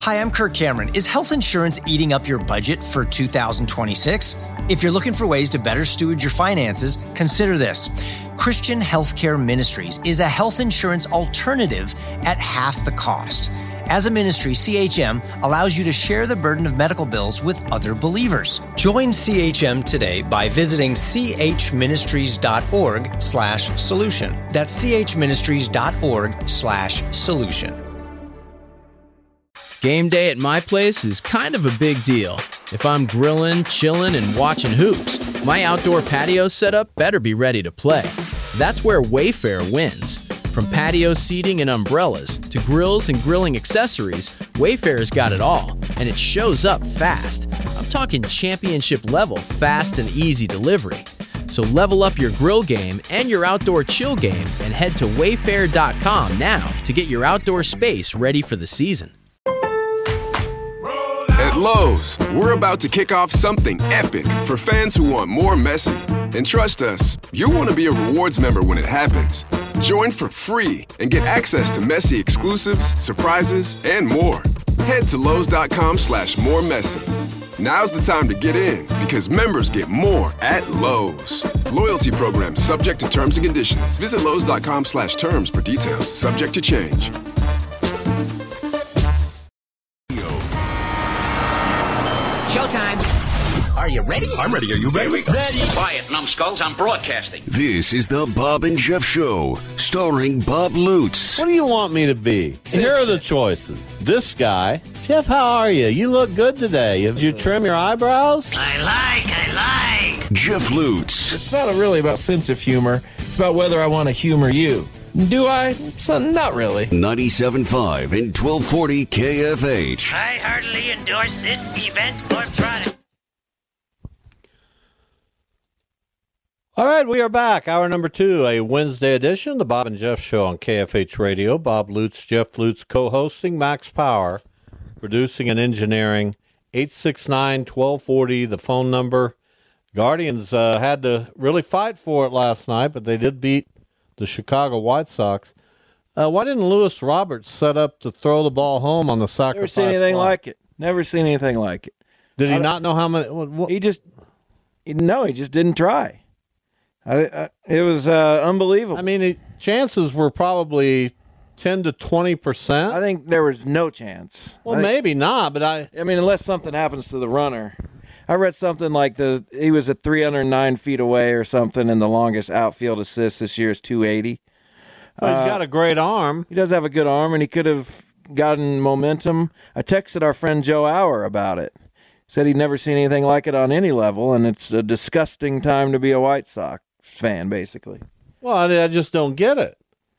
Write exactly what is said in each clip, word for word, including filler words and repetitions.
Hi, I'm Kirk Cameron. Is health insurance eating up your budget for two thousand twenty-six? If you're looking for ways to better steward your finances, consider this. Christian Healthcare Ministries is a health insurance alternative at half the cost. As a ministry, C H M allows you to share the burden of medical bills with other believers. Join C H M today by visiting chministries.org slash solution. That's chministries.org slash solution. Game day at my place is kind of a big deal. If I'm grilling, chilling, and watching hoops, my outdoor patio setup better be ready to play. That's where Wayfair wins. From patio seating and umbrellas to grills and grilling accessories, Wayfair's got it all, and it shows up fast. I'm talking championship level fast and easy delivery. So level up your grill game and your outdoor chill game and head to wayfair dot com now to get your outdoor space ready for the season. At Lowe's, we're about to kick off something epic for fans who want more Messi. And trust us, you'll want to be a rewards member when it happens. Join for free and get access to Messi exclusives, surprises, and more. Head to Lowe's.com slash more Messi. Now's the time to get in because members get more at Lowe's. Loyalty program subject to terms and conditions. Visit Lowe's.com slash terms for details. Subject to change. Showtime. Are you ready? I'm ready. Are you ready? Ready. Quiet, numbskulls. I'm broadcasting. This is the Bob and Jeff Show, starring Bob Lutz. What do you want me to be? Here are the choices. This guy. Jeff, how are you? You look good today. Did you trim your eyebrows? I like, I like. Jeff Lutz. It's not really about sense of humor. It's about whether I want to humor you. Do I? So, not really. ninety-seven point five and twelve forty K F H. I heartily endorse this event or product. All right, we are back. Hour number two, a Wednesday edition, the Bob and Jeff Show on K F H Radio. Bob Lutz, Jeff Lutz co-hosting, Max Power, producing and engineering. eight six nine, one two four zero, the phone number. Guardians uh, had to really fight for it last night, but they did beat the Chicago White Sox. Uh, why didn't Lewis Roberts set up to throw the ball home on the sacrifice? Never seen anything fly? like it. Never seen anything like it. Did he not know how many? What, what? He just, he, no, he just didn't try. I, I, it was uh, unbelievable. I mean, it, chances were probably ten to twenty percent. I think there was no chance. Well, I think, maybe not, but I. I mean, unless something happens to the runner. I read something like the he was at three hundred nine feet away or something, and the longest outfield assist this year is two eighty. Well, he's uh, got a great arm. He does have a good arm, and he could have gotten momentum. I texted our friend Joe Auer about it. Said he'd never seen anything like it on any level, and it's a disgusting time to be a White Sox fan, basically. Well, I, I just don't get it.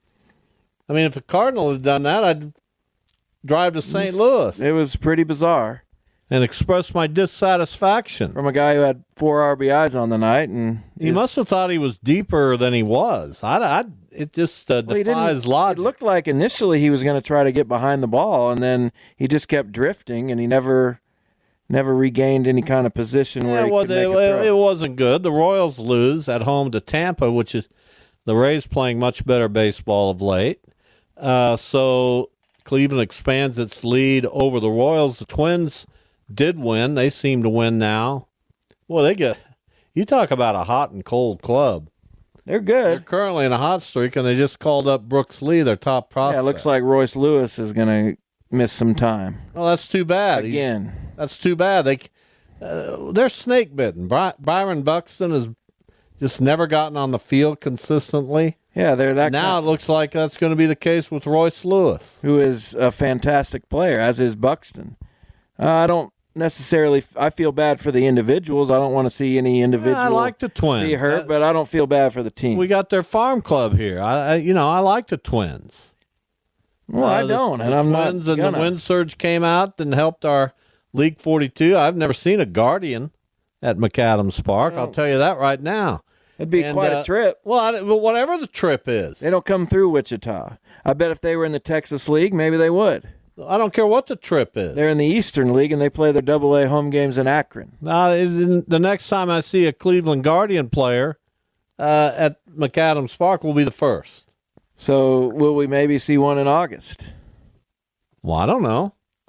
I mean, if the Cardinal had done that, I'd drive to Saint Louis. It was pretty bizarre. And express my dissatisfaction. From a guy who had four R B Is on the night. and He his, must have thought he was deeper than he was. I, I, it just uh, well, defies logic. It looked like initially he was going to try to get behind the ball, and then he just kept drifting, and he never never regained any kind of position yeah, where he well, could make it, a throw. it wasn't good. The Royals lose at home to Tampa, which is the Rays playing much better baseball of late. Uh, so Cleveland expands its lead over the Royals. The Twins did win. They seem to win now. Well, they get you talk about a hot and cold club. They're good. They're currently in a hot streak, and they just called up Brooks Lee, their top prospect. Yeah, it looks like Royce Lewis is going to miss some time. Well, that's too bad. Again. He, that's too bad. They, uh, they're snake bitten. Bry, Byron Buxton has just never gotten on the field consistently. Yeah, they're that. Now kind it looks like that's going to be the case with Royce Lewis, who is a fantastic player, as is Buxton. Uh, I don't necessarily. I feel bad for the individuals. I don't want to see any individual. Yeah, I like the Twins. Be hurt, but I don't feel bad for the team. We got their farm club here. I, I you know, I like the Twins. Well, uh, I don't, the, and the I'm Twins not. and gonna. the Wind Surge came out and helped our League forty-two. I've never seen a Guardian at McAdams Park. No. I'll tell you that right now. It'd be And, quite uh, a trip. Well, I, well, whatever the trip is, They don't come through Wichita. I bet if they were in the Texas League, maybe they would. I don't care what the trip is. They're in the Eastern League, and they play their double A home games in Akron. Now, the next time I see a Cleveland Guardian player uh, at McAdams Park will be the first. So will we maybe see one in August? Well, I don't know.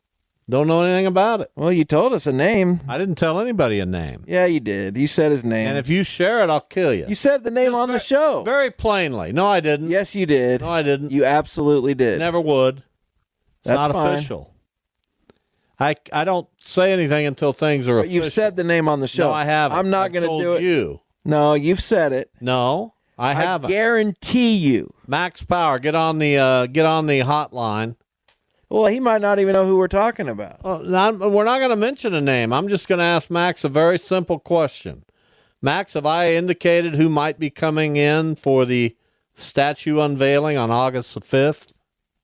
Don't know anything about it. Well, you told us a name. I didn't tell anybody a name. Yeah, you did. You said his name. And if you share it, I'll kill you. You said the name Just on very, the show. Very plainly. No, I didn't. Yes, you did. No, I didn't. You absolutely did. Never would. It's That's not fine. official. I, I don't say anything until things are But official. you've said the name on the show. No, I haven't. I'm not I've going to told do it. you. No, you've said it. No, I haven't. I guarantee you. Max Power, get on the uh, get on the hotline. Well, he might not even know who we're talking about. Well, not, we're not going to mention a name. I'm just going to ask Max a very simple question. Max, have I indicated who might be coming in for the statue unveiling on August the fifth?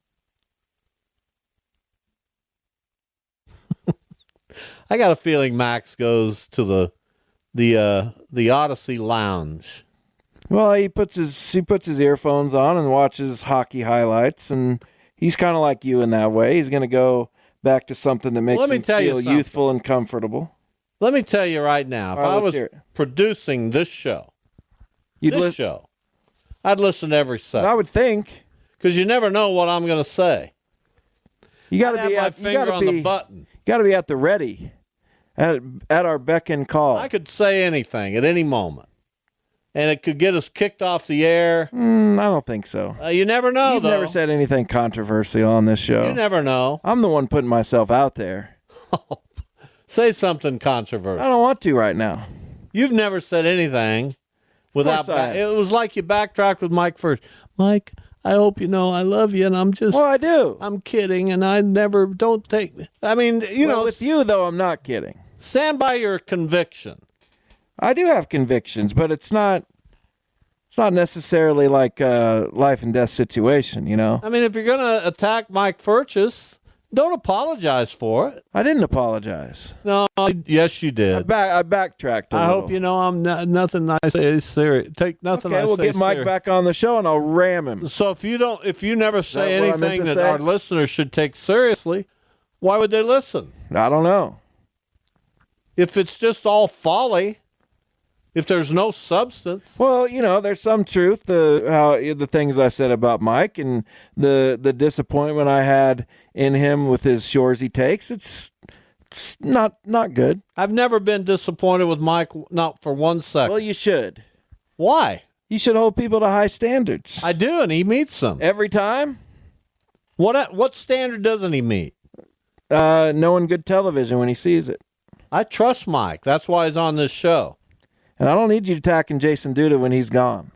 I got a feeling Max goes to the the uh, the Odyssey Lounge. Well, he puts his he puts his earphones on and watches hockey highlights, and he's kind of like you in that way. He's going to go back to something that makes Let me him tell you feel something. youthful and comfortable. Let me tell you right now, if All right, I let's was hear it. producing this show, You'd this lis- show, I'd listen to every second. I would think. Because you never know what I'm going to say. You got I'd to have be my at, you finger gotta on be, the button. Got to be at the ready, at at our beck and call. I could say anything at any moment, and it could get us kicked off the air. Mm, I don't think so. Uh, you never know, You've though. never said anything controversial on this show. You never know. I'm the one putting myself out there. Say something I controversial. don't want to right now. You've never said anything without. course I Ba- have. it was like you backtracked with Mike first. Mike, I hope you know I love you, and I'm just. Well, I do. I'm kidding, and I never don't take. I mean, you Well, know, with you though, I'm not kidding. stand by your conviction. I do have convictions, but it's not. It's not necessarily like a life and death situation, you know. I mean, if you're going to attack Mike Furchess, don't apologize for it. I didn't apologize. No, yes, you I, did. back, I backtracked. A I little. hope you know I'm not, nothing I say is serious. Take nothing Okay, I we'll say get Mike serious. back on the show and I'll ram him. So if you don't, if you never say that what I meant anything to that say? our listeners should take seriously, why would they listen? I don't know. If it's just all folly, if there's no substance, Well, you know, there's some truth to how the things I said about Mike and the the disappointment I had in him with his Shoresy takes. It's, it's not not good. I've never been disappointed with Mike, not for one second. Well, you should. Why? You should hold people to high standards. I do, and he meets them. Every time, What what standard doesn't he meet? uh, knowing good television when he sees it. I trust Mike. That's why he's on this show. And I don't need you attacking Jason Duda when he's gone.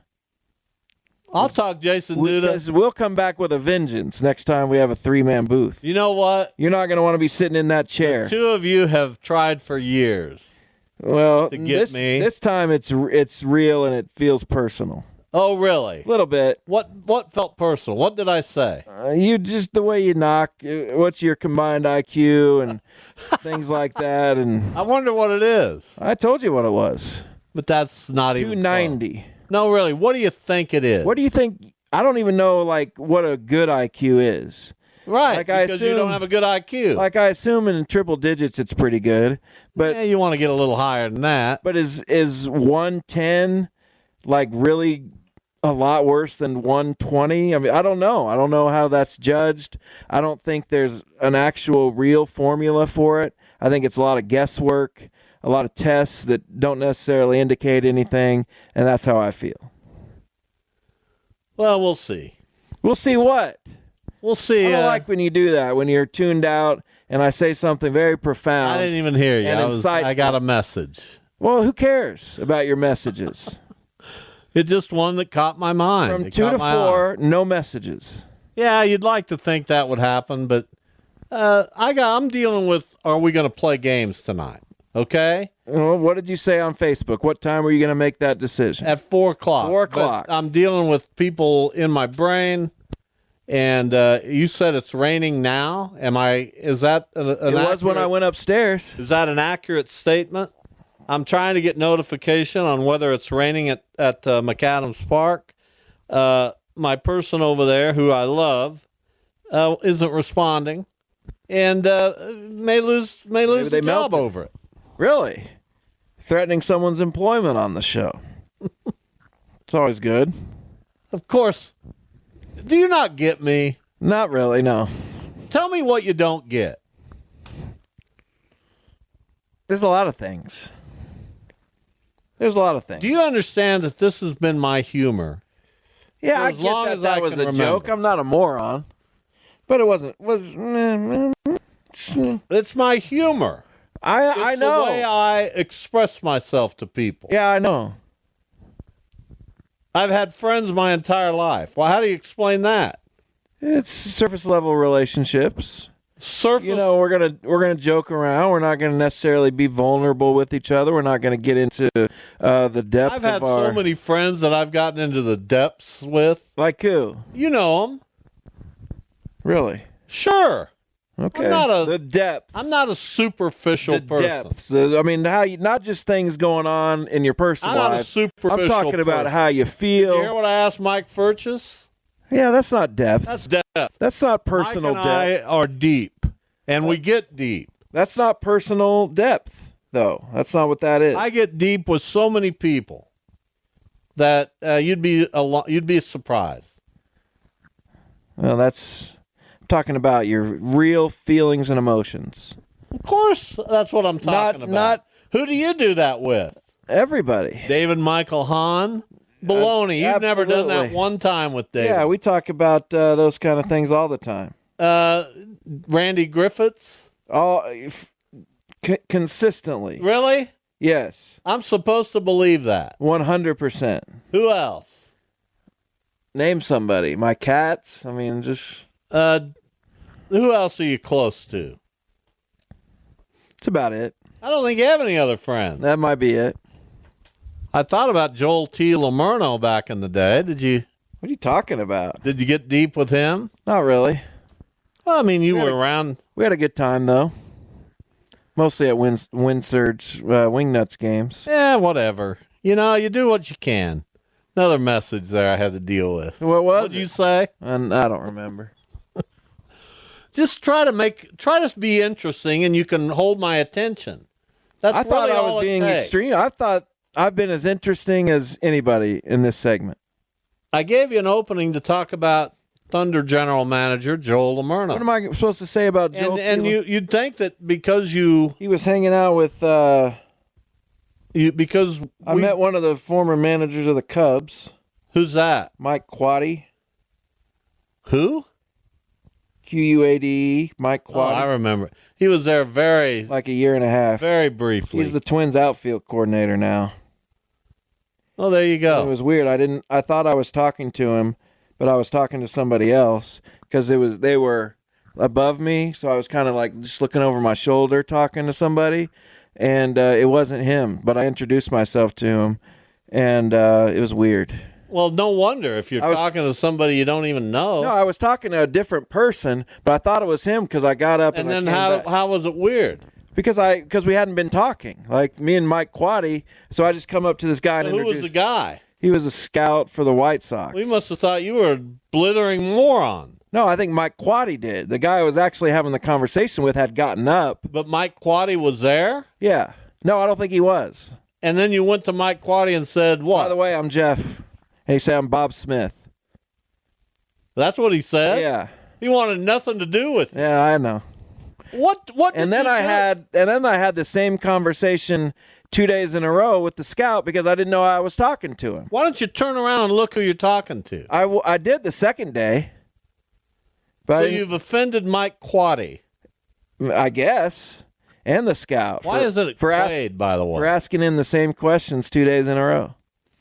I'll talk Jason Duda. Because we'll come back with a vengeance next time we have a three-man booth. You know what? You're not going to want to be sitting in that chair. Two of you have tried for years. Well, to get this, me. this time it's it's real and it feels personal. Oh, really? A little bit. What what felt personal? What did I say? Uh, you just the way you knock. uh, What's your combined I Q and things like that. And I wonder what it is. I told you what it was. But that's not even two ninety. close. No, really. What do you think it is? What do you think? I don't even know like what a good I Q is. Right, like I because you assume- don't have a good I Q. Like I assume in triple digits it's pretty good. But yeah, you want to get a little higher than that. But is is one ten like really a lot worse than one twenty? I mean, I don't know. I don't know how that's judged. I don't think there's an actual real formula for it. I think it's a lot of guesswork, a lot of tests that don't necessarily indicate anything, and that's how I feel. Well, we'll see. We'll see what? We'll see. I don't uh, like when you do that, when you're tuned out and I say something very profound. I didn't even hear you. and I, was, I insightful. got a message. Well, who cares about your messages? It's just one that caught my mind. From It two caught to my eye. four, no messages. Yeah, you'd like to think that would happen, but uh, I got. I'm dealing with. Are we going to play games tonight? Okay, Well, what did you say on Facebook? What time were you going to make that decision? at four o'clock. Four But o'clock. I'm dealing with people in my brain, and uh, you said it's raining now. Am I? Is that an, an it was when I accurate- went upstairs. Is that an accurate statement? I'm trying to get notification on whether it's raining at, at uh, McAdams Park. Uh, my person over there, who I love, uh, isn't responding, and uh, may lose may lose Maybe they the job melted. over it. Really? Threatening someone's employment on the show. It's always good. Of course. Do you not get me? Not really, no. Tell me what you don't get. There's a lot of things. There's a lot of things. Do you understand that this has been my humor? Yeah, For I as get long that as that I was can a remember. joke. I'm not a moron. But it wasn't. Was It's my humor. I It's I know. the way I express myself to people. Yeah, I know. I've had friends my entire life. Well, how do you explain that? It's surface level relationships. Surface. You know, we're gonna we're gonna joke around. We're not gonna necessarily be vulnerable with each other. We're not gonna get into uh, the depth I've had of our. so many friends that I've gotten into the depths with. Like who? You know them. Really? Sure. Okay. I'm not a- the depths. I'm not a superficial the person. depths. The- I mean, how you not just things going on in your personal I'm not a life. superficial I'm talking about person. how you feel. You hear what I asked Mike Furchess? Yeah, that's not depth. That's depth. That's not personal Mike and depth. I are deep, and we get deep. That's not personal depth, though. That's not what that is. I get deep with so many people that uh, you'd be a lo- you'd be surprised. Well, that's I'm talking about your real feelings and emotions. Of course, that's what I'm talking Not- about. not- Who do you do that with? Everybody. David Michael Hahn? Baloney. You've never done that absolutely. one time with David. Yeah, we talk about uh, those kind of things all the time. uh, Randy Griffiths? All f- c- consistently. Really? Yes, I'm supposed to believe that. one hundred percent. Who else? Name somebody. My cats. I mean, just Uh, who else are you close to? that's about it. I don't think you have any other friends. That might be it. I thought about Joel T. Lamerno back in the day. Did you What are you talking about? did you get deep with him? Not really. Well, I mean, you We were had a- around. We had a good time though. Mostly at Wind Windsurge uh, Wingnuts games. Yeah, whatever. You know, you do what you can. Another message there I had to deal with. What was What'd it? you say? And I don't remember. Just try to make, try to be interesting, and you can hold my attention. That's I thought really I all was it being takes. extreme. I thought I've been as interesting as anybody in this segment. I gave you an opening to talk about Thunder general manager Joel Lamerno. What am I supposed to say about Joel? and and T. you you'd think that because you He was hanging out with. Uh, you because I we- met one of the former managers of the Cubs, who's that? Mike Quade. Who? Q U A D E. Mike Oh, I Quade. remember. He was there very like a year and a half. very briefly. He's the Twins outfield coordinator now. Oh, there you It go. was weird. I didn't. I thought I was talking to him, but I was talking to somebody else because it was they were above me, so I was kind of like just looking over my shoulder talking to somebody, and uh, it wasn't him. But I introduced myself to him, and uh, it was weird. Well, no wonder if you're I was- talking to somebody you don't even know. No, I was talking to a different person, but I thought it was him because I got up and, and then I came how back. how was it weird? because I because we hadn't been talking like me and Mike Quade, so I just come up to this guy and Who was introduced. the guy? He was a scout for the White Sox. We must have thought you were a blithering moron. No, I think Mike Quade did. The guy I was actually having the conversation with had gotten up. But Mike Quade was there, Yeah. No, I don't think he was. and then you went to Mike Quade and said what? By the way, I'm Jeff. And he said I'm Bob Smith. That's what he said. Yeah. He wanted nothing to do with it. Yeah, I know. What? What? And did then you I do? had and then I had the same conversation two days in a row with the scout because I didn't know I was talking to him. Why don't you turn around and look who you're talking to? I, w- I did the second day. But So I, didn't- you've offended Mike Quade. I guess. And the scout. Why for, isn't it for, ask- Quade, by the way? for asking him the same questions two days in a row.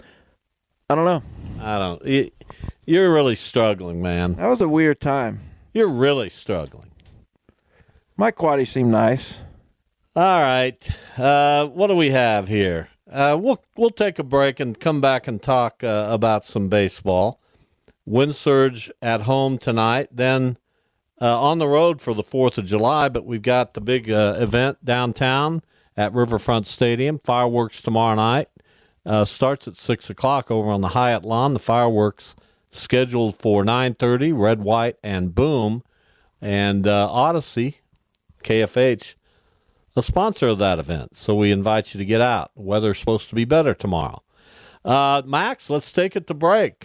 I don't know. I don't. You, you're really struggling, man. That was a weird time. You're really struggling. Mike Quade seemed nice. All right. Uh, what do we have here? Uh, we'll we'll take a break and come back and talk uh, about some baseball. Windsurge at home tonight, then uh, on the road for the Fourth of July. But we've got the big uh, event downtown at Riverfront Stadium. Fireworks tomorrow night. Uh, starts at six o'clock over on the Hyatt lawn. The fireworks scheduled for nine thirty. Red, white, and boom. And uh, Odyssey, K F H, a sponsor of that event. So we invite you to get out. The weather's supposed to be better tomorrow. Uh, Max, let's take it to break.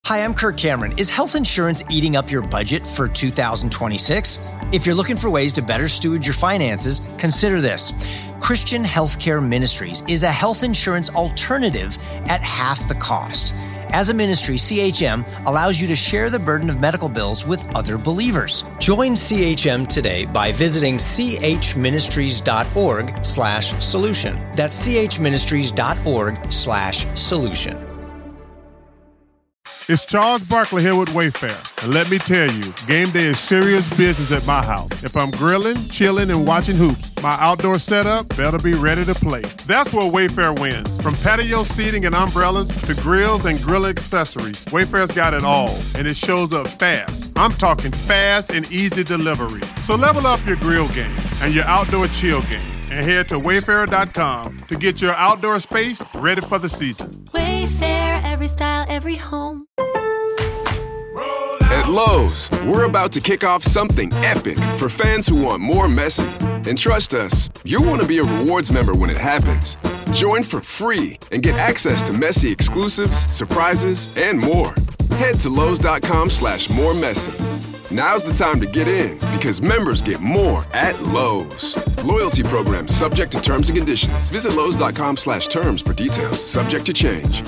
Hi, I'm Kirk Cameron. Is health insurance eating up your budget for two thousand twenty-six? If you're looking for ways to better steward your finances, consider this. Christian Healthcare Ministries is a health insurance alternative at half the cost. As a ministry, C H M allows you to share the burden of medical bills with other believers. Join C H M today by visiting chministries.org slash solution. That's chministries.org slash solution. It's Charles Barkley here with Wayfair. And let me tell you, game day is serious business at my house. If I'm grilling, chilling, and watching hoops, my outdoor setup better be ready to play. That's where Wayfair wins. From patio seating and umbrellas to grills and grill accessories, Wayfair's got it all, and it shows up fast. I'm talking fast and easy delivery. So level up your grill game and your outdoor chill game, and head to wayfair dot com to get your outdoor space ready for the season. Wayfair, every style, every home. At Lowe's, we're about to kick off something epic for fans who want more messy. And trust us, you'll want to be a rewards member when it happens. Join for free and get access to messy exclusives, surprises, and more. Head to Lowe's.com slash more messy. Now's the time to get in because members get more at Lowe's. Loyalty program subject to terms and conditions. Visit Lowe's.com slash terms for details. Subject to change.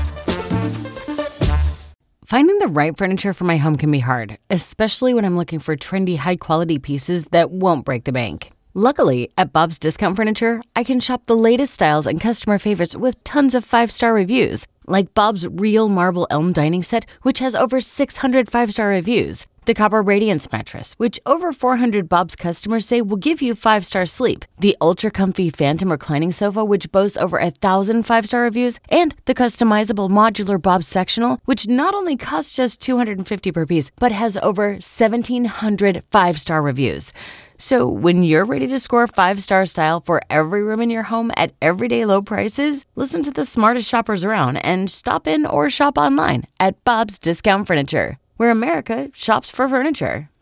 Finding the right furniture for my home can be hard, especially when I'm looking for trendy, high-quality pieces that won't break the bank. Luckily, at Bob's Discount Furniture, I can shop the latest styles and customer favorites with tons of five-star reviews, like Bob's Real Marble Elm Dining Set, which has over six hundred five-star reviews. The Copper Radiance Mattress, which over four hundred Bob's customers say will give you five-star sleep. The Ultra Comfy Phantom Reclining Sofa, which boasts over a thousand five-star reviews. And the customizable modular Bob's Sectional, which not only costs just two hundred fifty dollars per piece, but has over seventeen hundred five-star reviews. So when you're ready to score five-star style for every room in your home at everyday low prices, listen to the smartest shoppers around and stop in or shop online at Bob's Discount Furniture, where America shops for furniture.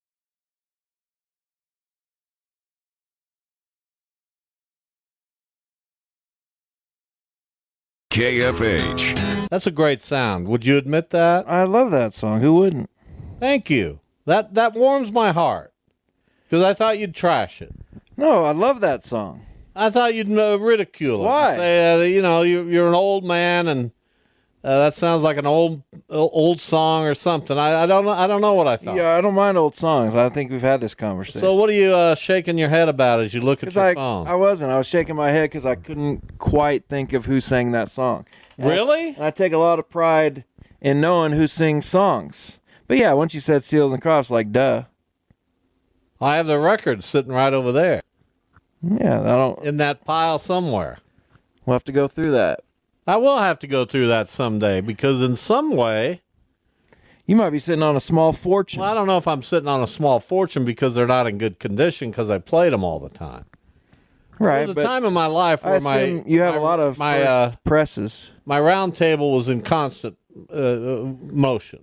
K F H. That's a great sound. Would you admit that? I love that song. Who wouldn't? Thank you. That that warms my heart because I thought you'd trash it. No, I love that song. I thought you'd uh, ridicule it. Why? Say, uh, you know, you, you're an old man and Uh, that sounds like an old old song or something. I, I don't know. I don't know what I thought. Yeah, I don't mind old songs. I think we've had this conversation. So what are you uh, shaking your head about as you look at your I, phone? I wasn't. I was shaking my head because I couldn't quite think of who sang that song. And really? I, and I take a lot of pride in knowing who sings songs. But yeah, once you said Seals and Crofts, like duh. I have the record sitting right over there. Yeah, I don't. In that pile somewhere. We'll have to go through that. I will have to go through that someday because in some way... You might be sitting on a small fortune. Well, I don't know if I'm sitting on a small fortune because they're not in good condition because I played them all the time. Right. There was a time in my life where I my... you have my, a lot of my, uh, presses. My round table was in constant uh, motion.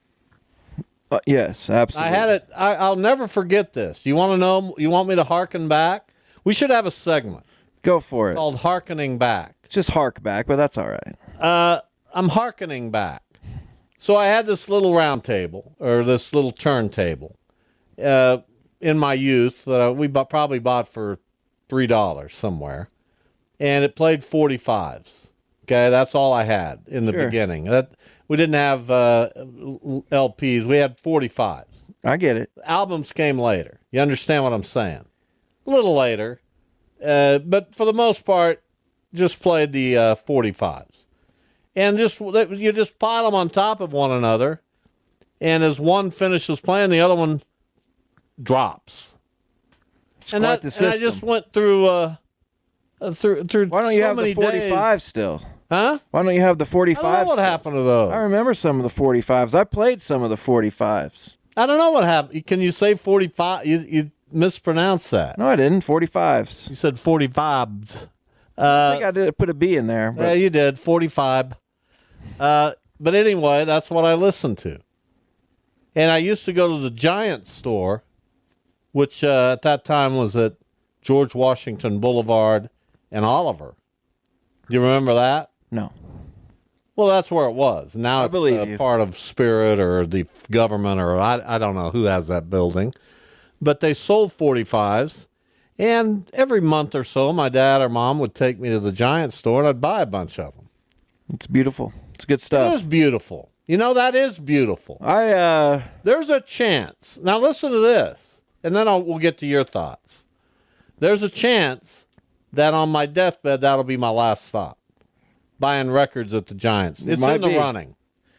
Uh, yes, absolutely. I had it... I, I'll never forget this. You want to know... You want me to hearken back? We should have a segment. Go for it. Called Hearkening Back. Just hark back, but that's all right. Uh, I'm hearkening back. So I had this little round table, or this little turntable, uh, in my youth that uh, we bought, probably bought for three dollars somewhere, and it played forty-fives. Okay, that's all I had in the Sure. beginning. That we didn't have uh, L Ps. We had forty-fives. I get it. Albums came later. You understand what I'm saying? A little later, uh, but for the most part, just played the uh, forty-fives. And just you just pile them on top of one another, and as one finishes playing, the other one drops. It's and, quite that, the and I just went through uh, uh, through through. Why don't you so have many the forty-five days. still? Huh? Why don't you have the forty-five? I don't know what still? happened to those. I remember some of the forty-fives. I played some of the forty-fives. I don't know what happened. Can you say forty-five? You you mispronounced that. No, I didn't. forty-fives. You said forty-fives. Uh, I think I did put a B in there. But... Yeah, you did. forty-five. Uh, but anyway, that's what I listened to. And I used to go to the Giant store, which uh, at that time was at George Washington Boulevard and Oliver. Do you remember that? No. Well, that's where it was. Now I it's believe uh, you. part of Spirit or the government, or I, I don't know who has that building. But they sold forty-fives, and every month or so, my dad or mom would take me to the Giant store, and I'd buy a bunch of them. It's beautiful. It's good stuff. It is beautiful. You know, that is beautiful. I uh, There's a chance. Now, listen to this, and then I'll, we'll get to your thoughts. There's a chance that on my deathbed, that'll be my last stop. Buying records at the Giants. It's Might in the be. running.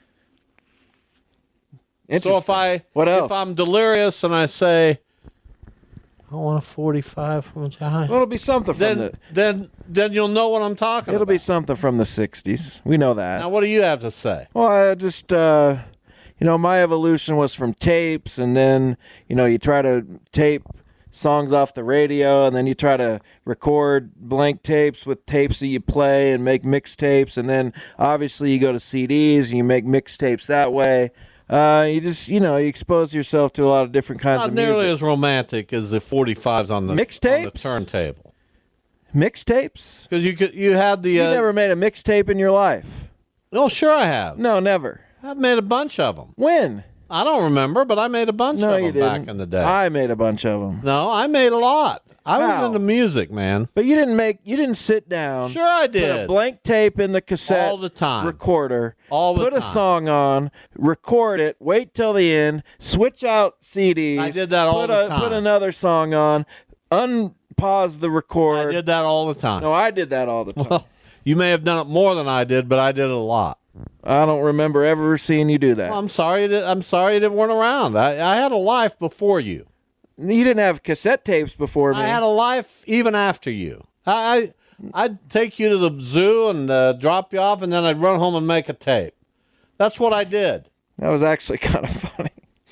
Interesting. So if I what else? if I'm delirious and I say, I want a forty-five from a Giant, well, it'll be something from then the. then then you'll know what I'm talking It'll about. be something from the sixties. We know that. Now, what do you have to say? Well, I just, uh, you know, my evolution was from tapes, and then, you know, you try to tape songs off the radio, and then you try to record blank tapes with tapes that you play and make mixtapes, and then obviously you go to C Ds and you make mixtapes that way. Uh, you just, you know, you expose yourself to a lot of different kinds Not of nearly music. as romantic as the forty-fives on the Mixtapes? on the turntable. Mixtapes? Because you could you had the You uh, never made a mixtape in your life? oh sure I have. No, never. I've made a bunch of them. When? I don't remember, but I made a bunch No, of you them didn't. back in the day. I made a bunch of them. no, I made a lot. I How? was into music, man. But you didn't make, you didn't sit down. Sure I Put a did. blank tape in the cassette All the time. recorder. All the put a time. song on, record it, wait till the end, switch out C Ds. I did that all put the a, time. Put another song on, unpause the record. I did that all the time. No, I did that all the time. Well, you may have done it more than I did, but I did it a lot. I don't remember ever seeing you do that. Well, I'm sorry. That, I'm sorry that weren't around. I, I had a life before you. You didn't have cassette tapes before me. I had a life even after you. I, I I'd take you to the zoo and uh, drop you off, and then I'd run home and make a tape. That's what I did. That was actually kind of funny.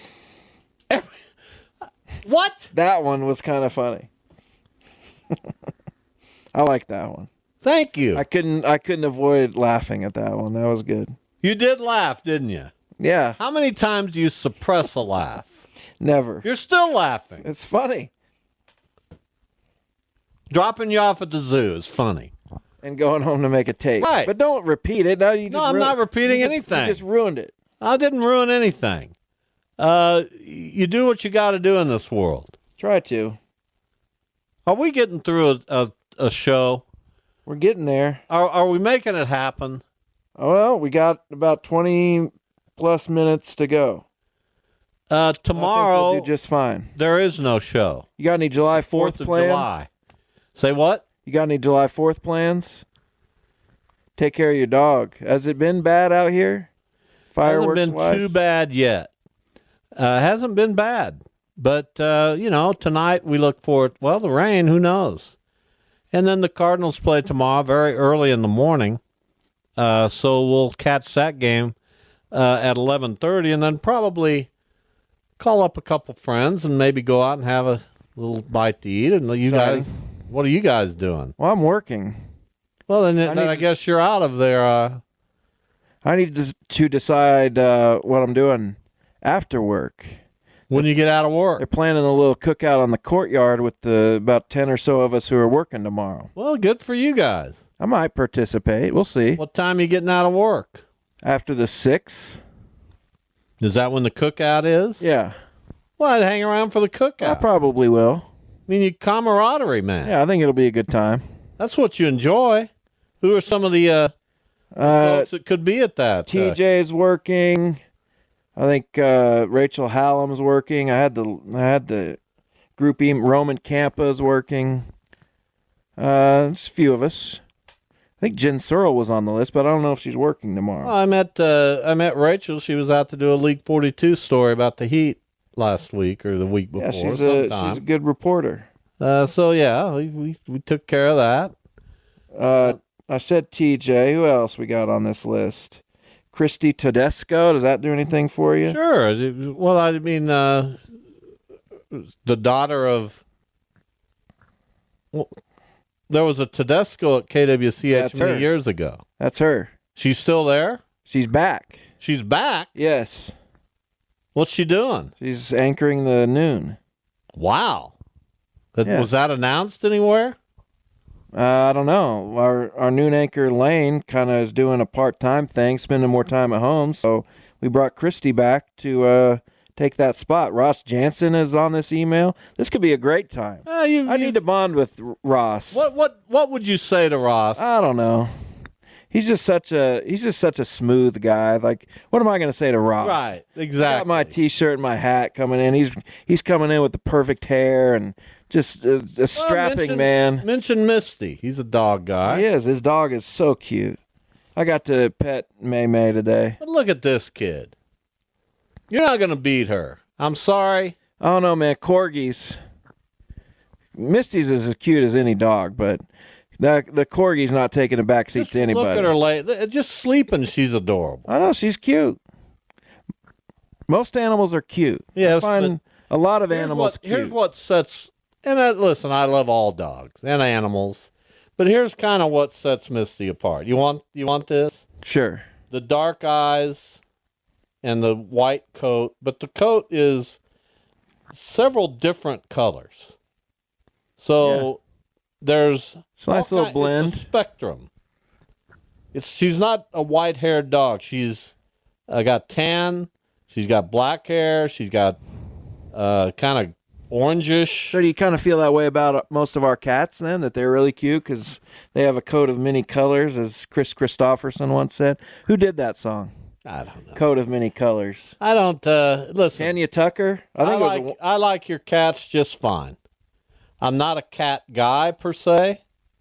What? That one was kind of funny. I like that one. Thank you. I couldn't. I couldn't avoid laughing at that one. That was good. You did laugh, didn't you? Yeah. How many times do you suppress a laugh? Never. You're still laughing. It's funny. Dropping you off at the zoo is funny. And going home to make a tape. Right. But don't repeat it. Now you just No, I'm ruined- not repeating you just- anything. You just ruined it. I didn't ruin anything. Uh, you do what you got to do in this world. Try to. Are we getting through a, a, a show? We're getting there. Are Are we making it happen? Oh, well, we got about twenty plus minutes to go. Uh, I think tomorrow, we'll do just fine. there is no show. You got any July fourth Fourth of plans? July. Say what? You got any July fourth plans? Take care of your dog. Has it been bad out here? Fireworks Hasn't been wise? too bad yet. Uh, hasn't been bad. But, uh, you know, tonight we look for, well, the rain, who knows? And then the Cardinals play tomorrow very early in the morning. Uh, so we'll catch that game uh, at eleven thirty and then probably call up a couple friends and maybe go out and have a little bite to eat. And you Exciting. guys, what are you guys doing? Well, I'm working. Well, then, I then need I to- guess you're out of there. Uh, I need to, to decide uh, what I'm doing after work. when you get out of work. They're planning a little cookout on the courtyard with the, about ten or so of us who are working tomorrow. Well, good for you guys. I might participate. We'll see. What time are you getting out of work? After the six? Is that when the cookout is? Yeah. Well, I'd hang around for the cookout. I probably will. I mean, you camaraderie, man. Yeah, I think it'll be a good time. That's what you enjoy. Who are some of the uh, Uh, folks that could be at that? T uh, J's working. I think uh, Rachel Hallam's working. I had the I had the group E. Roman Campa's working. Uh, just a few of us. I think Jen Searle was on the list, but I don't know if she's working tomorrow. Well, I met uh, I met Rachel. She was out to do a League forty-two story about the Heat last week or the week before. yeah, she's a sometime. she's a good reporter. Uh, so yeah, we, we we took care of that. Uh, I said T J. Who else we got on this list? Christy Tedesco. Does that do anything for you? Sure. It- Well, I mean, uh, the daughter of. Well, there was a Tedesco at K W C H That's many her. years ago. That's her. She's still there? She's back. She's back? Yes. What's she doing? She's anchoring the noon. Wow. That, Yeah. Was that announced anywhere? Uh, I don't know. Our our noon anchor Lane kind of is doing a part-time thing, spending more time at home. So we brought Christy back to uh, take that spot. Ross Jansen is on this email. This could be a great time. Uh, you, I you, need to bond with R- Ross. What what what would you say to Ross? I don't know. He's just such a he's just such a smooth guy. Like, what am I going to say to Ross? Right, exactly. I got my T-shirt and my hat coming in. He's he's coming in with the perfect hair and just a, a strapping well, mention, man. Mention Misty. He's a dog guy. He is. His dog is so cute. I got to pet May May today. But look at this kid. You're not going to beat her. I'm sorry. I don't know, man. Corgis. Misty's is as cute as any dog, but the the Corgi's not taking a backseat Just to anybody. Look at her late. Just sleeping, she's adorable. I know, she's cute. Most animals are cute. Yes, I find a lot of animals what, cute. Here's what sets, and I, listen, I love all dogs and animals, but here's kind of what sets Misty apart. You want you want this? Sure. The dark eyes and the white coat, but the coat is several different colors. So yeah. there's it's a nice little kind, blend. It's a spectrum. It's she's not a white-haired dog. She's uh, got tan. She's got black hair. She's got uh, kind of orangish. So do you kind of feel that way about most of our cats then, that they're really cute because they have a coat of many colors, as Chris Christopherson once said? Who did that song? I don't know. Coat of many colors. I don't, uh, listen. Tanya Tucker? I, think I, it like, was a... I like your cats just fine. I'm not a cat guy per se,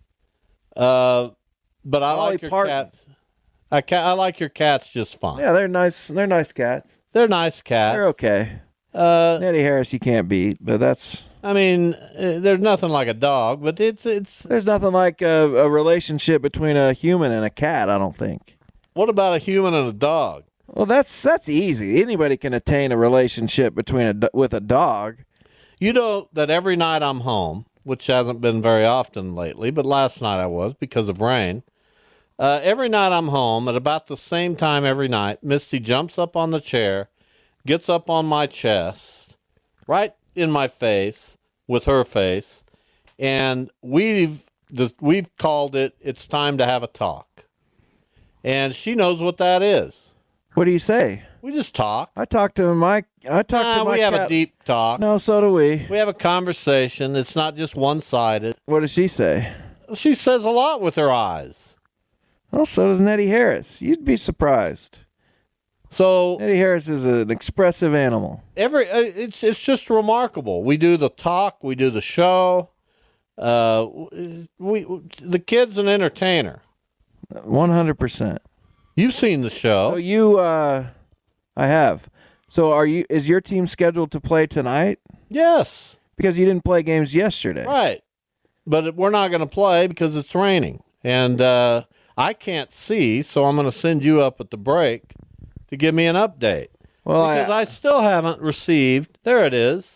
uh, but I Dolly like your Parton. cats. I, ca- I like your cats just fine. Yeah, they're nice. They're nice cats. They're nice cats. They're okay. Uh, Nettie Harris, you can't beat, but that's. I mean, uh, there's nothing like a dog, but it's it's. There's nothing like a, a relationship between a human and a cat. I don't think. What about a human and a dog? Well, that's that's easy. Anybody can attain a relationship between a with a dog. You know that every night I'm home, which hasn't been very often lately, but last night I was because of rain. Uh, every night I'm home at about the same time every night, Misty jumps up on the chair, gets up on my chest, right in my face with her face, and we've we've called it, it's time to have a talk. And she knows what that is. What do you say? We just talk. I talk to my. I talk nah, to my. We have cat. a deep talk. No, so do we. We have a conversation. It's not just one-sided. What does she say? She says a lot with her eyes. Well, so does Nettie Harris. You'd be surprised. So Nettie Harris is an expressive animal. Every uh, it's it's just remarkable. We do the talk. We do the show. Uh, we the kid's an entertainer. One hundred percent. You've seen the show. So you, uh, I have. So are you? Is your team scheduled to play tonight? Yes. Because you didn't play games yesterday. Right. But we're not going to play because it's raining. And uh, I can't see, so I'm going to send you up at the break to give me an update. Well, because I, I still haven't received. There it is.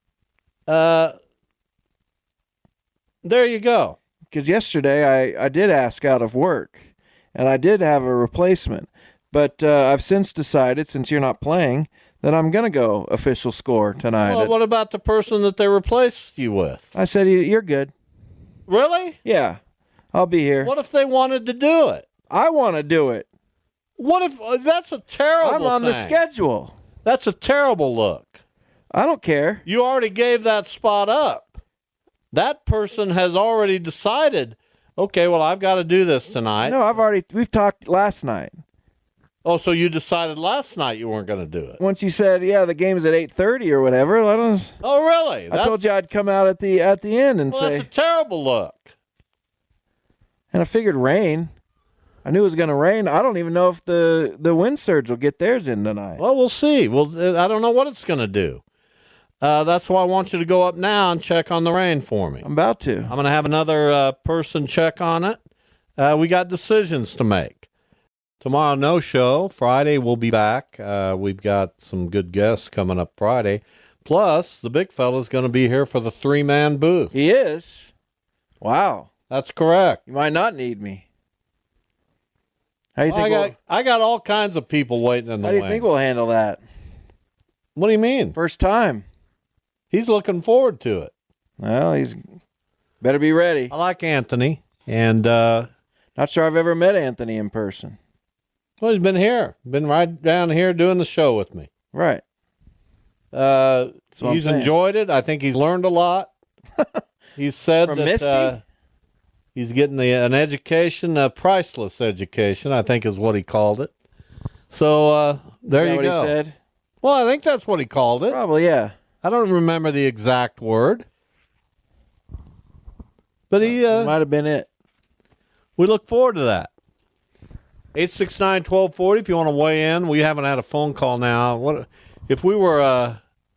Uh, there you go. Because yesterday I, I did ask out of work, and I did have a replacement. But uh, I've since decided, since you're not playing, that I'm going to go official score tonight. Well, at, what about the person that they replaced you with? I said, you're good. Really? Yeah, I'll be here. What if they wanted to do it? I want to do it. What if uh, that's a terrible I'm on thing. the schedule. That's a terrible look. I don't care. You already gave that spot up. That person has already decided, okay, well, I've got to do this tonight. No, I've already, we've talked last night. Oh, so you decided last night you weren't going to do it. Once you said, yeah, the game's at eight thirty or whatever. I, was, oh, really? I told you I'd come out at the at the end and well, say. That's a terrible look. And I figured rain. I knew it was going to rain. I don't even know if the, the wind surge will get theirs in tonight. Well, we'll see. Well, I don't know what it's going to do. Uh, that's why I want you to go up now and check on the rain for me. I'm about to. I'm going to have another uh, person check on it. Uh, we got decisions to make. Tomorrow, no show. Friday, we'll be back. Uh, we've got some good guests coming up Friday. Plus, the big fella's going to be here for the three-man booth. He is? Wow. That's correct. You might not need me. How do you well, think I, we'll, got, I got all kinds of people waiting in the How do you wing. think we'll handle that? What do you mean? First time. He's looking forward to it. Well, he's Better be ready. I like Anthony, and uh, not sure I've ever met Anthony in person. Well, he's been here, been right down here doing the show with me. Right. Uh, he's enjoyed it. I think he's learned a lot. He's said From that Misty? Uh, he's getting the, an education, a priceless education, I think is what he called it. So uh, there Is that you what go. he said? Well, I think that's what he called it. Probably, yeah. I don't remember the exact word. But he uh, might have been it. We look forward to that. eight six nine, one two four zero if you want to weigh in. We haven't had a phone call now. What if we were uh,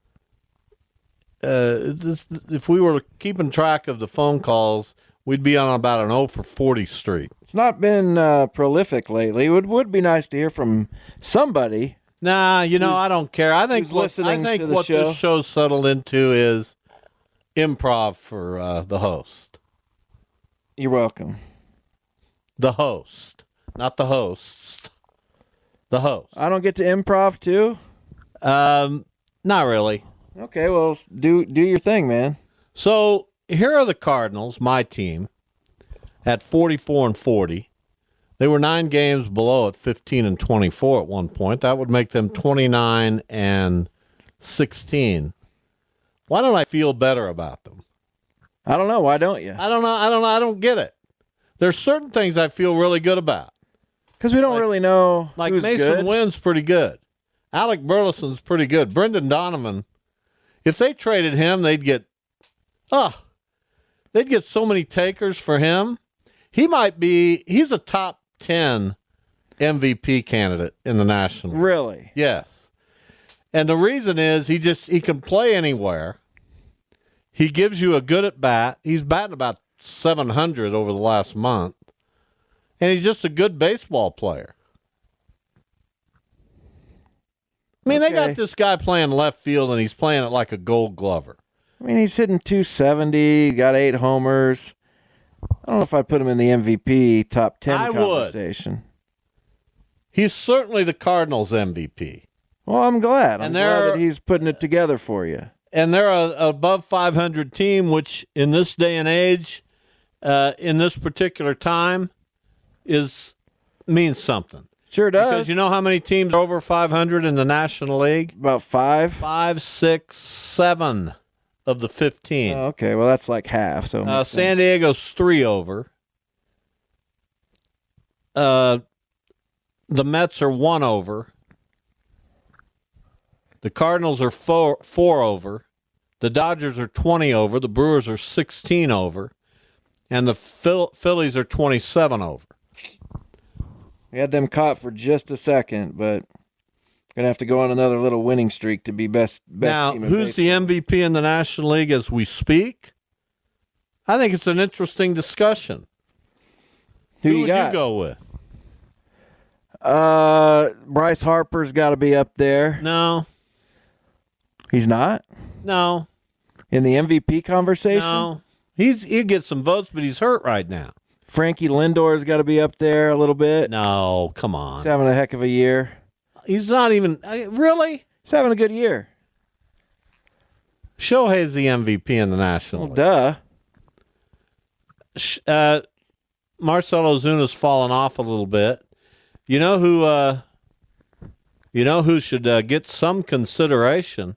uh, this, if we were keeping track of the phone calls, we'd be on about an oh for forty streak. It's not been uh, prolific lately. It would, would be nice to hear from somebody. Nah, you know, I don't care. I think who's what, listening I think to the what show. this show's settled into is improv for uh, the host. You're welcome. The host, not the hosts. The host. I don't get to improv too? Um, not really. Okay, well, do do your thing, man. So here are the Cardinals, my team, at forty-four and forty. They were nine games below at fifteen and twenty-four at one point. That would make them twenty-nine and sixteen. Why don't I feel better about them? I don't know. Why don't you? I don't know. I don't know. I don't get it. There's certain things I feel really good about. Because we don't like, really know like who's Mason good. Wynn's pretty good. Alec Burleson's pretty good. Brendan Donovan, if they traded him, they'd get, oh, they'd get so many takers for him. He might be, he's a top ten M V P candidate in the National League. Really? Yes. And the reason is he just, he can play anywhere. He gives you a good at bat. He's batting about seven hundred over the last month. And he's just a good baseball player. I mean, Okay. they got this guy playing left field, and he's playing it like a gold glover. I mean, he's hitting two seventy, got eight homers. I don't know if I put him in the M V P top ten I would. conversation. He's certainly the Cardinals' M V P. Well, I'm glad. I'm And glad they're- that he's putting it together for you. And they're a, a above five hundred team, which in this day and age, uh, in this particular time, is means something. Sure does. Because you know how many teams are over five hundred in the National League? About five? Five, six, seven of the fifteen. Oh, okay, well, that's like half. So it Uh, makes sense. San Diego's three over. Uh, the Mets are one over. The Cardinals are four, four over. The Dodgers are twenty over. The Brewers are sixteen over. And the Phil- Phillies are twenty-seven over. We had them caught for just a second, but gonna have to go on another little winning streak to be best. best Now, team in who's baseball. the M V P in the National League as we speak? I think it's an interesting discussion. Who Who you would got? you go with? Uh, Bryce Harper's got to be up there. No, He's not no, in the M V P conversation. no. He's he'll get some votes, but he's hurt right now. Frankie Lindor's got to be up there a little bit. No, come He's on. having a heck of a year. He's not even I- really. He's having a good year. Shohei's the M V P in the National Well, League. duh. Sh- Uh, Marcell Ozuna's fallen off a little bit. You know who? Uh, you know who should uh, get some consideration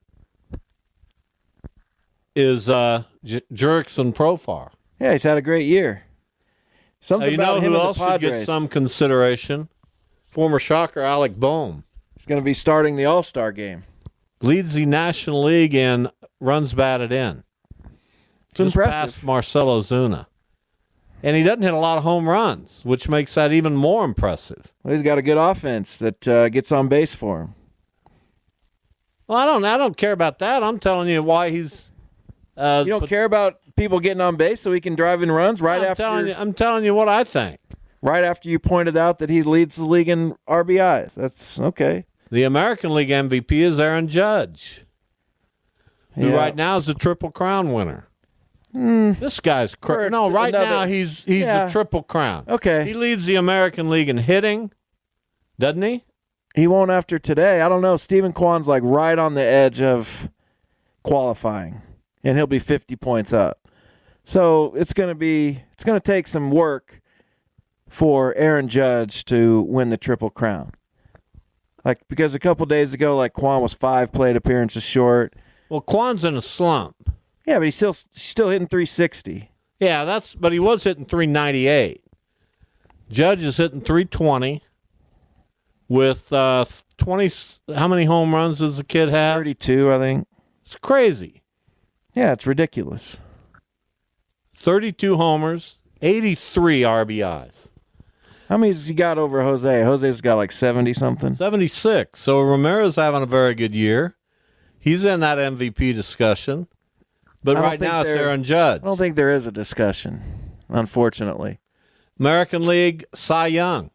is uh, J- Jurickson Profar. Yeah, he's had a great year. Uh, Something you about know him who and else the should Padres. get some consideration? Former Shocker Alec Boehm He's going to be starting the All-Star game. leads the National League in runs batted in. It's Just impressive. past Marcell Ozuna. And he doesn't hit a lot of home runs, which makes that even more impressive. Well, he's got a good offense that uh, gets on base for him. Well, I don't I don't care about that. I'm telling you why he's uh You don't put- care about people getting on base so he can drive in runs right I'm after telling you I'm telling you what I think. right after you pointed out that he leads the league in R B Is. That's okay. The American League M V P is Aaron Judge, who Yeah. right now is the Triple Crown winner. Mm, This guy's For cra- no. Right another- now he's he's Yeah. the Triple Crown. okay. He leads the American League in hitting, doesn't he? He won't after today. I don't know. Stephen Kwan's like right on the edge of qualifying, and he'll be fifty points up. So it's going to be it's going to take some work for Aaron Judge to win the Triple Crown. Like, because a couple days ago, like, Quan was five plate appearances short. Well, Quan's in a slump. Yeah, but he's still still hitting three sixty. Yeah, that's but he was hitting three ninety-eight. Judge is hitting three twenty with uh, twenty. How many home runs does the kid have? thirty-two, I think. It's crazy. Yeah, it's ridiculous. thirty-two homers, eighty-three R B Is. How many has he got over Jose? Jose's got like seventy-something. seventy-six. So Ramirez having a very good year. He's in that M V P discussion. But right now it's Aaron Judge. I don't think there is a discussion, unfortunately. American League Cy Young.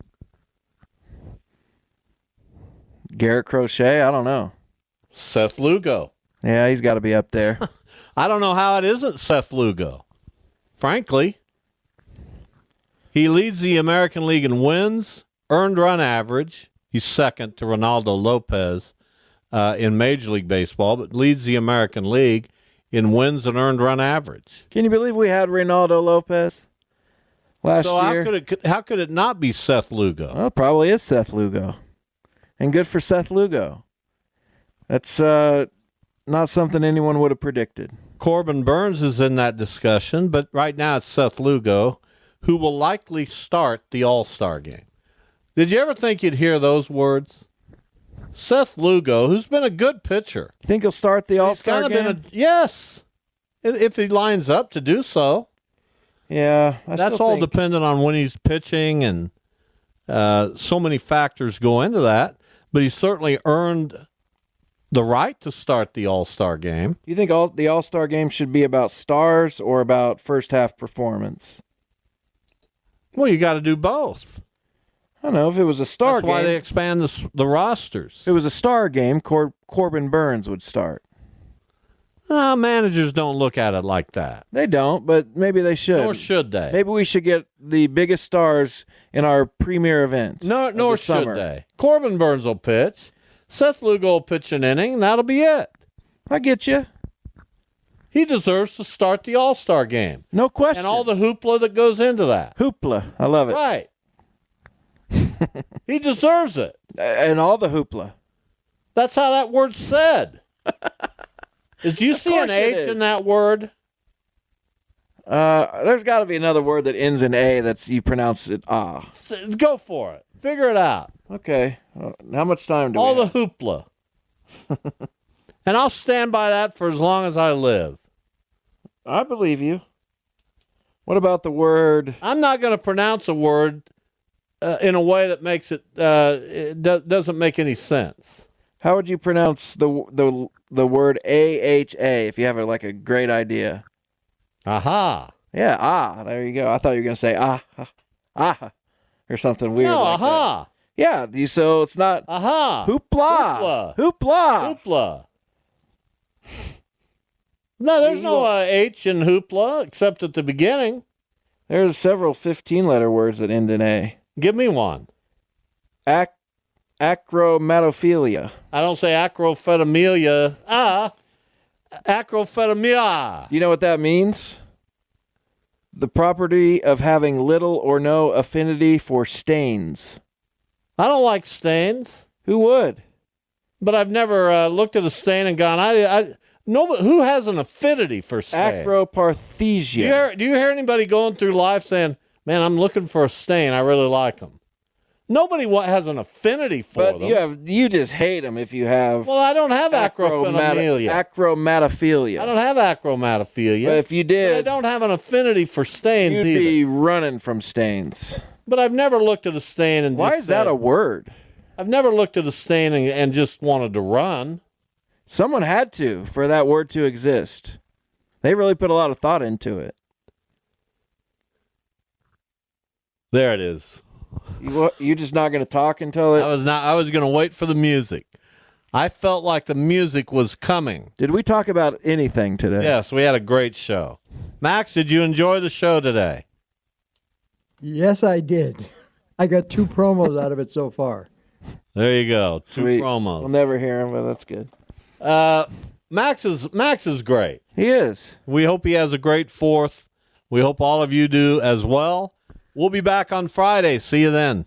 Garrett Crochet? I don't know. Seth Lugo. Yeah, he's got to be up there. I don't know how it isn't Seth Lugo. Frankly, he leads the American League in wins, earned run average. He's second to Ronaldo Lopez uh, in Major League Baseball, but leads the American League in wins and earned run average. Can you believe we had Ronaldo Lopez last so year? So how could it how could it not be Seth Lugo? Well, it probably is Seth Lugo. And good for Seth Lugo. That's uh, not something anyone would have predicted. Corbin Burns is in that discussion, but right now it's Seth Lugo, who will likely start the All-Star game. Did you ever think you'd hear those words? Seth Lugo, who's been a good pitcher. You think he'll start the All-Star game? Been a, yes, if he lines up to do so. Yeah, I that's all think... dependent on when he's pitching, and uh, so many factors go into that. But he certainly earned the right to start the All-Star game. You think all the All-Star game should be about stars or about first-half performance? Well, you got to do both. I don't know. If it was a star That's game... That's why they expand the, the rosters. If it was a star game, Cor- Corbin Burns would start. Uh, managers don't look at it like that. They don't, but maybe they should. Nor should they. Maybe we should get the biggest stars in our premier event. No, nor should summer. they. Corbin Burns will pitch. Seth Lugo will pitch an inning, and that'll be it. I get you. He deserves to start the All-Star game. No question. And all the hoopla that goes into that. Hoopla. I love it. Right. He deserves it. And all the hoopla. That's how that word's said. Did you Of see an H in that word? Uh, there's got to be another word that ends in A that's you pronounce it ah. Go for it. Figure it out. Okay. Uh, how much time do all we have? All the hoopla. And I'll stand by that for as long as I live. I believe you. What about the word? I'm not going to pronounce a word uh, in a way that makes it, uh, it do- doesn't make any sense. How would you pronounce the the the word A H A if you have a, like a great idea? Aha. Yeah, ah. There you go. I thought you were going to say ah, ah, ah, or something weird. No, like aha. That. Yeah, you, so it's not aha. Hoopla. Hoopla. Hoopla. Hoopla. No, there's no uh, H in hoopla except at the beginning. There's several fifteen-letter words that end in A. Give me one. Ac- acromatophilia. I don't say acrophetamia. Ah, acrophetamia. You know what that means? The property of having little or no affinity for stains. I don't like stains. Who would? But I've never uh, looked at a stain and gone, I, I no, who has an affinity for stain? Acroparthesia. Do you, hear, do you hear anybody going through life saying, man, I'm looking for a stain, I really like them? Nobody has an affinity for but them. you have you just hate them if you have. Well, I don't have acrophetamia. Acromatophilia. I don't have acromatophilia. But if you did, but I don't have an affinity for stains you'd either. be running from stains. But I've never looked at a stain and why just is that said, a word? I've never looked at a stain and, and just wanted to run. Someone had to for that word to exist. They really put a lot of thought into it. There it is. You you just not going to talk until it. I was not. I was going to wait for the music. I felt like the music was coming. Did we talk about anything today? Yes, we had a great show. Max, did you enjoy the show today? Yes, I did. I got two promos out of it so far. There you go. Two Sweet. promos. We'll never hear him, but that's good. Uh, Max is Max is great. He is. We hope he has a great fourth. We hope all of you do as well. We'll be back on Friday. See you then.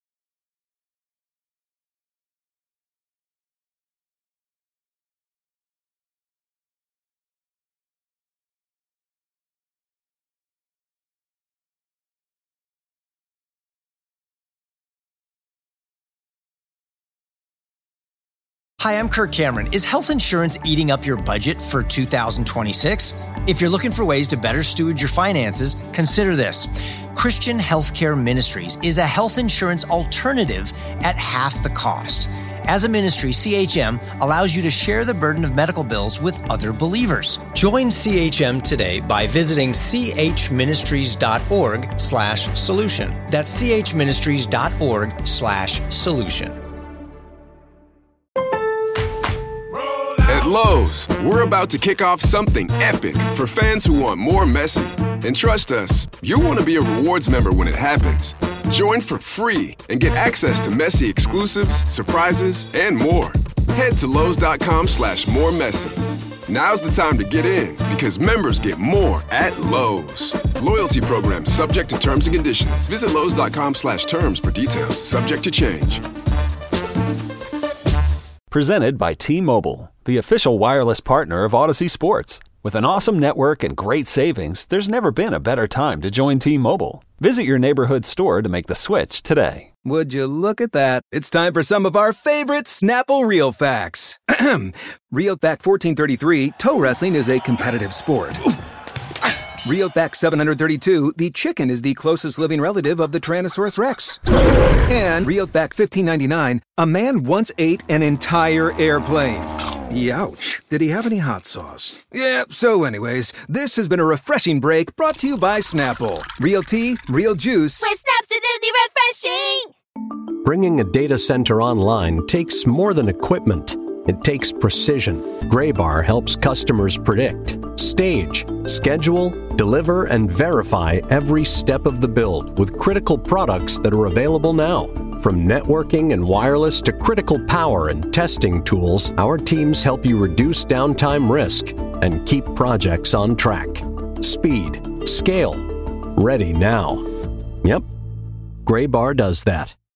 Hi, I'm Kirk Cameron. Is health insurance eating up your budget for two thousand twenty-six? If you're looking for ways to better steward your finances, consider this. Christian Healthcare Ministries is a health insurance alternative at half the cost. As a ministry, C H M allows you to share the burden of medical bills with other believers. Join C H M today by visiting chministries.org slash solution. That's chministries.org slash solution. At Lowe's, we're about to kick off something epic for fans who want more messy. And trust us, you'll want to be a rewards member when it happens. Join for free and get access to messy exclusives, surprises, and more. Head to Lowe's.com slash more messy. Now's the time to get in because members get more at Lowe's. Loyalty program subject to terms and conditions. Visit Lowe's.com slash terms for details. Subject to change. Presented by T-Mobile, the official wireless partner of Odyssey Sports. With an awesome network and great savings, there's never been a better time to join T-Mobile. Visit your neighborhood store to make the switch today. Would you look at that? It's time for some of our favorite Snapple Real Facts. Real Fact fourteen thirty-three, toe wrestling is a competitive sport. Real Fact seven thirty-two, the chicken is the closest living relative of the Tyrannosaurus Rex. And Real Fact fifteen ninety-nine, a man once ate an entire airplane. Youch. Did he have any hot sauce? Yeah, so anyways, this has been a refreshing break brought to you by Snapple. Real tea, real juice. With Snaps, it's refreshing! Bringing a data center online takes more than equipment. It takes precision. Graybar helps customers predict, stage, schedule, deliver, and verify every step of the build with critical products that are available now. From networking and wireless to critical power and testing tools, our teams help you reduce downtime risk and keep projects on track. Speed, scale, ready now. Yep, Graybar does that.